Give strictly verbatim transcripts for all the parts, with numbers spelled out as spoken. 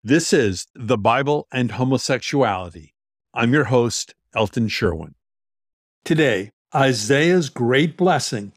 This is The Bible and Homosexuality. I'm your host, Elton Sherwin. Today, Isaiah's great blessing.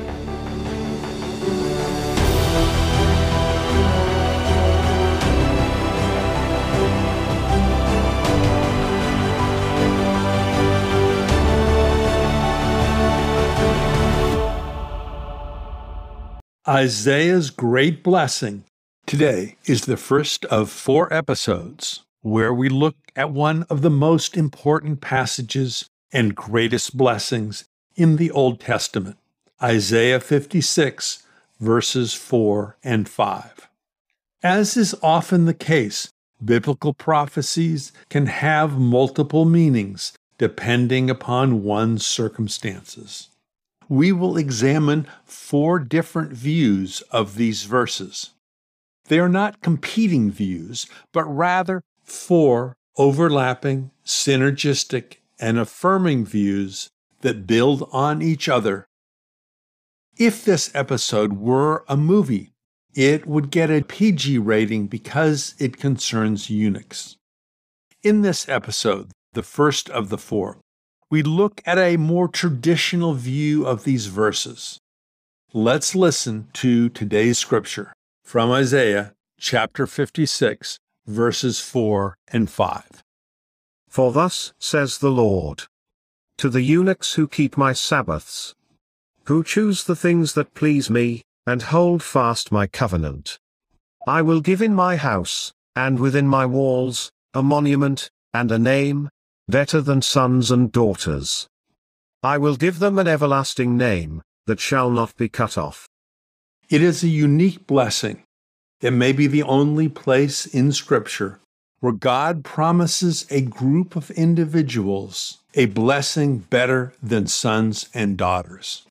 Isaiah's great blessing. Today is the first of four episodes where we look at one of the most important passages and greatest blessings in the Old Testament, Isaiah fifty-six, verses four and five. As is often the case, biblical prophecies can have multiple meanings depending upon one's circumstances. We will examine four different views of these verses. They are not competing views, but rather four overlapping, synergistic, and affirming views that build on each other. If this episode were a movie, it would get a P G rating because it concerns eunuchs. In this episode, the first of the four, we look at a more traditional view of these verses. Let's listen to today's scripture from Isaiah chapter fifty-six, verses four and five. For thus says the Lord, to the eunuchs who keep my Sabbaths, who choose the things that please me, and hold fast my covenant, I will give in my house, and within my walls, a monument, and a name, better than sons and daughters. I will give them an everlasting name, that shall not be cut off. It is a unique blessing. It may be the only place in Scripture where God promises a group of individuals a blessing better than sons and daughters.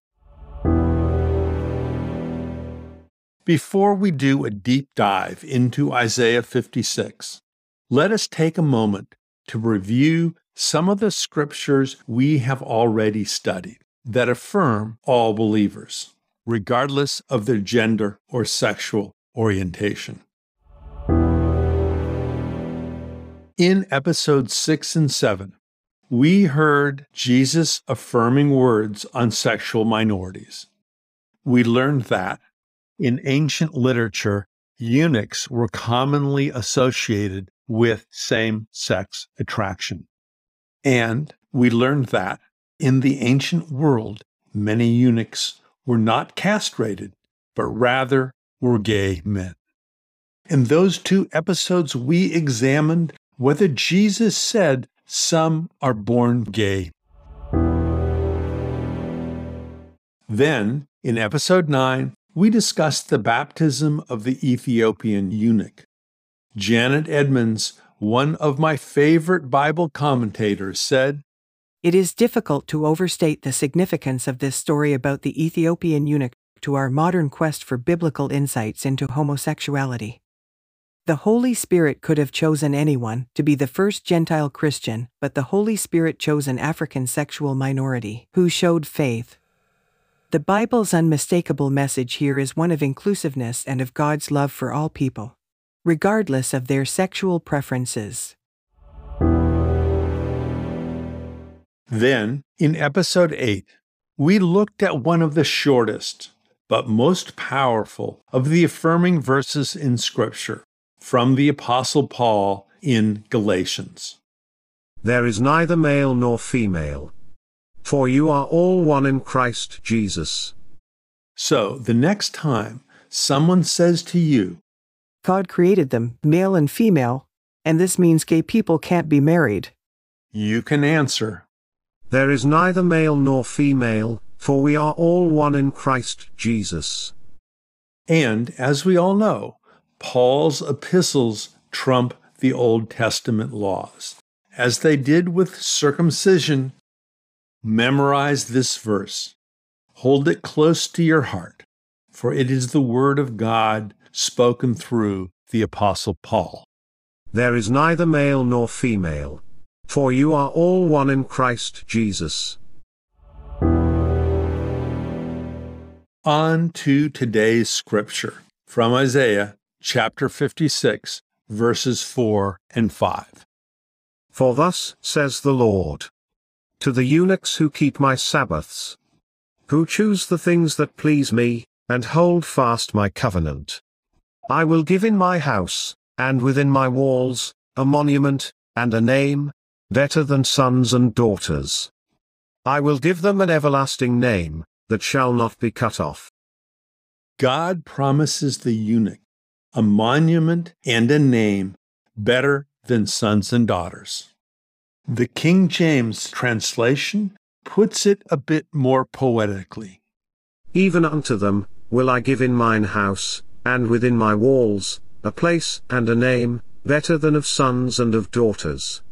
Before we do a deep dive into Isaiah fifty-six, let us take a moment to review some of the scriptures we have already studied that affirm all believers, regardless of their gender or sexual orientation. In episodes six and seven, we heard Jesus' affirming words on sexual minorities. We learned that, in ancient literature, eunuchs were commonly associated with same-sex attraction. And we learned that, in the ancient world, many eunuchs were not castrated, but rather were gay men. In those two episodes, we examined whether Jesus said some are born gay. Then, in episode nine, we discussed the baptism of the Ethiopian eunuch. Janet Edmonds, one of my favorite Bible commentators, said, "It is difficult to overstate the significance of this story about the Ethiopian eunuch to our modern quest for biblical insights into homosexuality. The Holy Spirit could have chosen anyone to be the first Gentile Christian, but the Holy Spirit chose an African sexual minority who showed faith. The Bible's unmistakable message here is one of inclusiveness and of God's love for all people, regardless of their sexual preferences." Then, in episode eight, we looked at one of the shortest, but most powerful of the affirming verses in Scripture from the Apostle Paul in Galatians. There is neither male nor female, for you are all one in Christ Jesus. So, the next time someone says to you, God created them, male and female, and this means gay people can't be married, you can answer, There is neither male nor female, for we are all one in Christ Jesus. And, as we all know, Paul's epistles trump the Old Testament laws. As they did with circumcision, memorize this verse. Hold it close to your heart, for it is the word of God spoken through the Apostle Paul. There is neither male nor female, for you are all one in Christ Jesus. On to today's scripture from Isaiah chapter fifty-six, verses four and five. For thus says the Lord, to the eunuchs who keep my Sabbaths, who choose the things that please me, and hold fast my covenant, I will give in my house, and within my walls, a monument, and a name, better than sons and daughters. I will give them an everlasting name, that shall not be cut off. God promises the eunuch a monument and a name better than sons and daughters. The King James translation puts it a bit more poetically. Even unto them will I give in mine house, and within my walls, a place and a name, better than of sons and of daughters.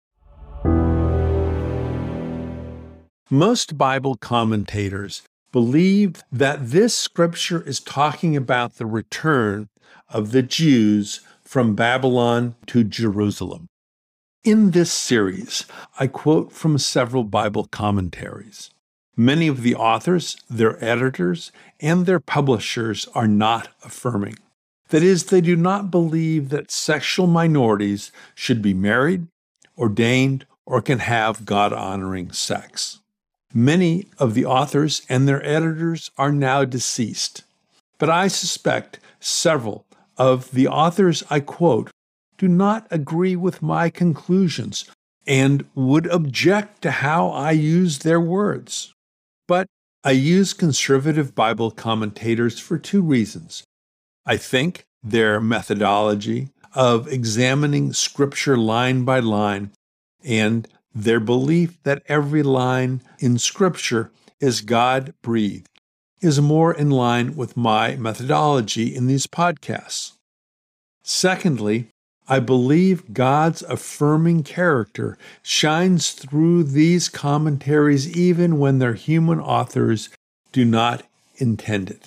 Most Bible commentators believe that this scripture is talking about the return of the Jews from Babylon to Jerusalem. In this series, I quote from several Bible commentaries. Many of the authors, their editors, and their publishers are not affirming. That is, they do not believe that sexual minorities should be married, ordained, or can have God-honoring sex. Many of the authors and their editors are now deceased, but I suspect several of the authors I quote do not agree with my conclusions and would object to how I use their words. But I use conservative Bible commentators for two reasons. I think their methodology of examining Scripture line by line and their belief that every line in Scripture is God-breathed is more in line with my methodology in these podcasts. Secondly, I believe God's affirming character shines through these commentaries even when their human authors do not intend it.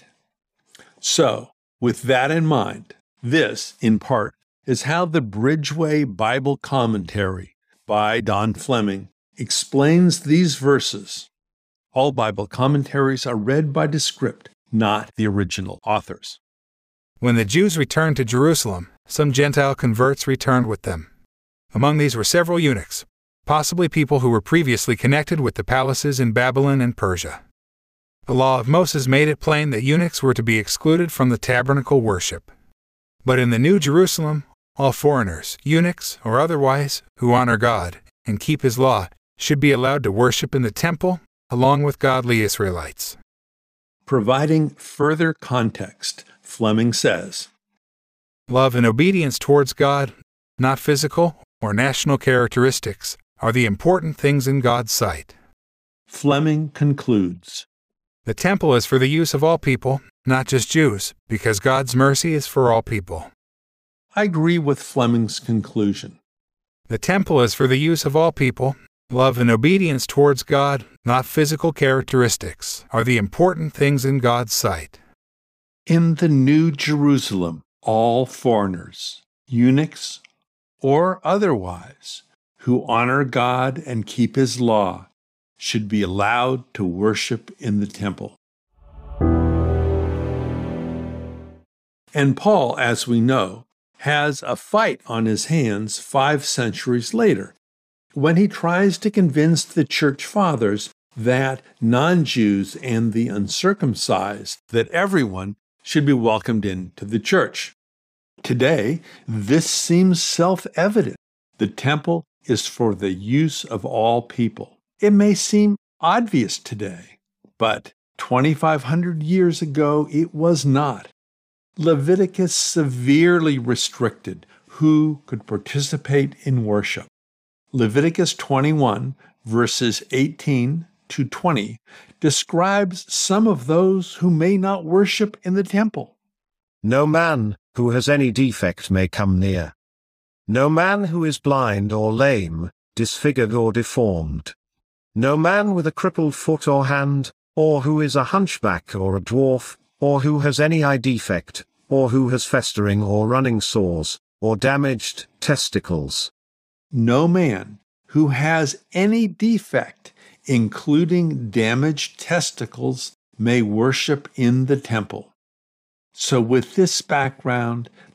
So, with that in mind, this, in part, is how the Bridgeway Bible Commentary by Don Fleming explains these verses. All Bible commentaries are read by Descript, not the original authors. When the Jews returned to Jerusalem, some Gentile converts returned with them. Among these were several eunuchs, possibly people who were previously connected with the palaces in Babylon and Persia. The law of Moses made it plain that eunuchs were to be excluded from the tabernacle worship. But in the New Jerusalem, all foreigners, eunuchs or otherwise, who honor God and keep His law, should be allowed to worship in the temple along with godly Israelites. Providing further context, Fleming says, Love and obedience towards God, not physical or national characteristics, are the important things in God's sight. Fleming concludes, The temple is for the use of all people, not just Jews, because God's mercy is for all people. I agree with Fleming's conclusion. The temple is for the use of all people. Love and obedience towards God, not physical characteristics, are the important things in God's sight. In the New Jerusalem, all foreigners, eunuchs, or otherwise, who honor God and keep His law, should be allowed to worship in the temple. And Paul, as we know, has a fight on his hands five centuries later, when he tries to convince the church fathers that non-Jews and the uncircumcised, that everyone should be welcomed into the church. Today, this seems self-evident. The temple is for the use of all people. It may seem obvious today, but twenty-five hundred years ago it was not. Leviticus severely restricted who could participate in worship. Leviticus twenty-one, verses eighteen to twenty, describes some of those who may not worship in the temple. No man who has any defect may come near. No man who is blind or lame, disfigured or deformed. No man with a crippled foot or hand, or who is a hunchback or a dwarf, or who has any eye defect, or who has festering or running sores, or damaged testicles. No man who has any defect, including damaged testicles, may worship in the temple. So with this background,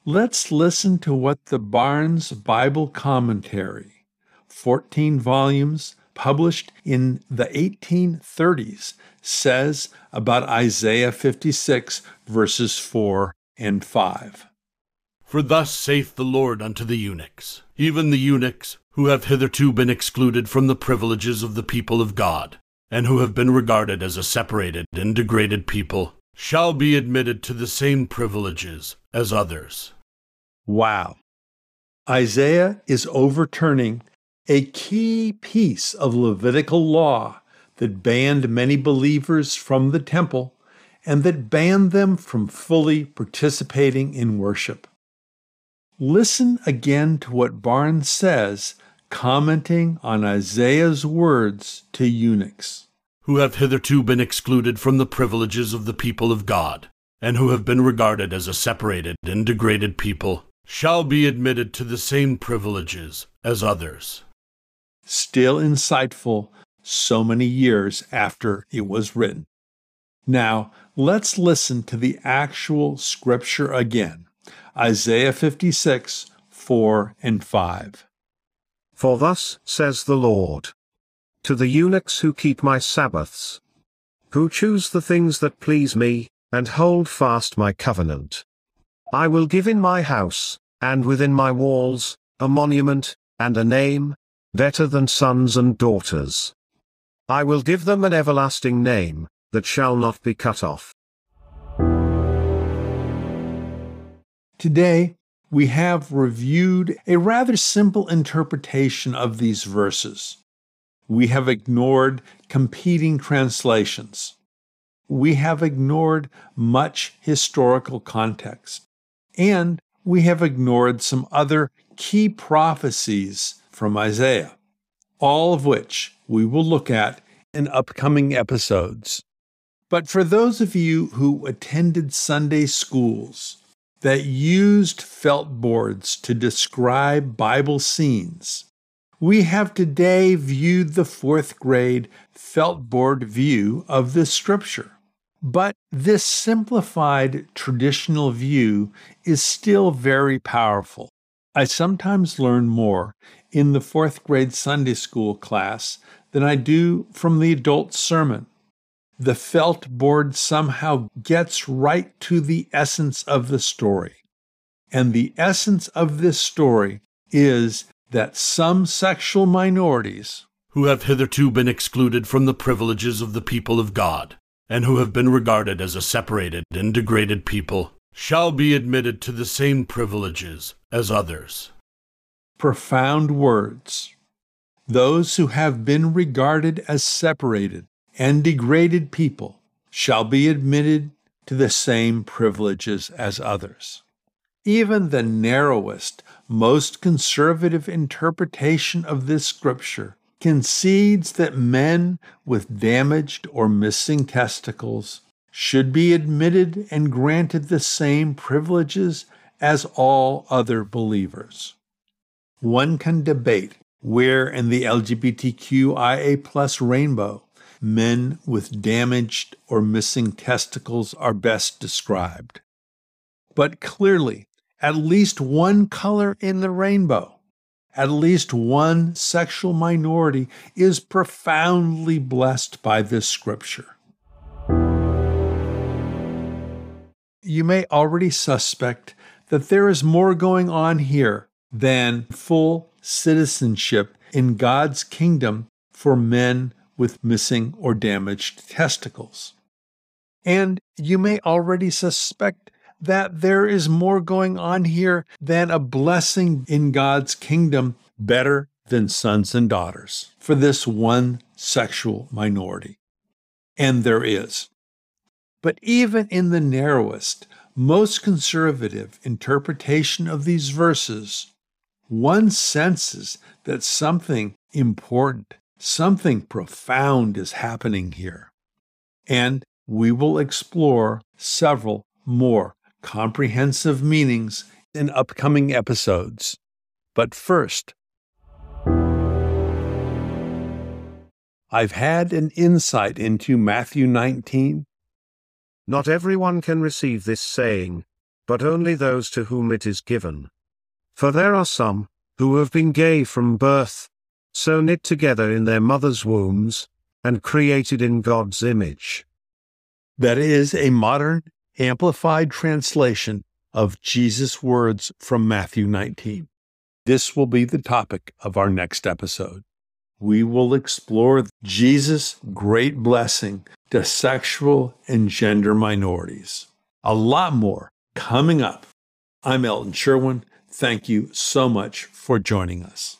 let's listen to what the Barnes Bible Commentary, fourteen volumes, published in the eighteen thirties, says about Isaiah fifty-six, verses four and five. For thus saith the Lord unto the eunuchs, even the eunuchs who have hitherto been excluded from the privileges of the people of God, and who have been regarded as a separated and degraded people, shall be admitted to the same privileges as others. Wow. Isaiah is overturning a key piece of Levitical law that banned many believers from the temple and that banned them from fully participating in worship. Listen again to what Barnes says, commenting on Isaiah's words to eunuchs. Who have hitherto been excluded from the privileges of the people of God, and who have been regarded as a separated and degraded people, shall be admitted to the same privileges as others. Still insightful so many years after it was written. Now, let's listen to the actual scripture again. Isaiah fifty-six, four and five. For thus says the Lord, to the eunuchs who keep my Sabbaths, who choose the things that please me, and hold fast my covenant, I will give in my house, and within my walls, a monument, and a name, better than sons and daughters. I will give them an everlasting name, that shall not be cut off. Today, we have reviewed a rather simple interpretation of these verses. We have ignored competing translations. We have ignored much historical context. And we have ignored some other key prophecies from Isaiah, all of which we will look at in upcoming episodes. But for those of you who attended Sunday schools that used felt boards to describe Bible scenes, we have today viewed the fourth grade felt board view of this scripture. But this simplified traditional view is still very powerful. I sometimes learn more in the fourth grade Sunday school class than I do from the adult sermon. The felt board somehow gets right to the essence of the story. And the essence of this story is that some sexual minorities, who have hitherto been excluded from the privileges of the people of God, and who have been regarded as a separated and degraded people, shall be admitted to the same privileges as others. Profound words. Those who have been regarded as separated and degraded people shall be admitted to the same privileges as others. Even the narrowest, most conservative interpretation of this scripture concedes that men with damaged or missing testicles should be admitted and granted the same privileges as all other believers. One can debate where in the L G B T Q I A plus rainbow men with damaged or missing testicles are best described. But clearly, at least one color in the rainbow, at least one sexual minority is profoundly blessed by this scripture. You may already suspect that there is more going on here than full citizenship in God's kingdom for men with missing or damaged testicles. And you may already suspect that there is more going on here than a blessing in God's kingdom better than sons and daughters for this one sexual minority. And there is. But even in the narrowest, most conservative interpretation of these verses, one senses that something important, something profound is happening here. And we will explore several more comprehensive meanings in upcoming episodes. But first, I've had an insight into Matthew nineteen. Not everyone can receive this saying, but only those to whom it is given. For there are some, who have been gay from birth, so knit together in their mothers' wombs, and created in God's image. That is a modern, amplified translation of Jesus' words from Matthew nineteen. This will be the topic of our next episode. We will explore Jesus' great blessing to sexual and gender minorities. A lot more coming up. I'm Elton Sherwin. Thank you so much for joining us.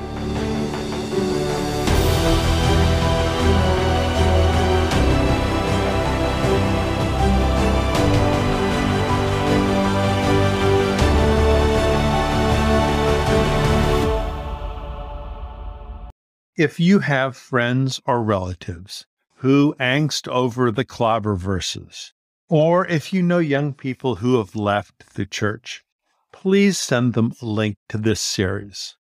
If you have friends or relatives who angst over the clobber verses, or if you know young people who have left the church, please send them a link to this series.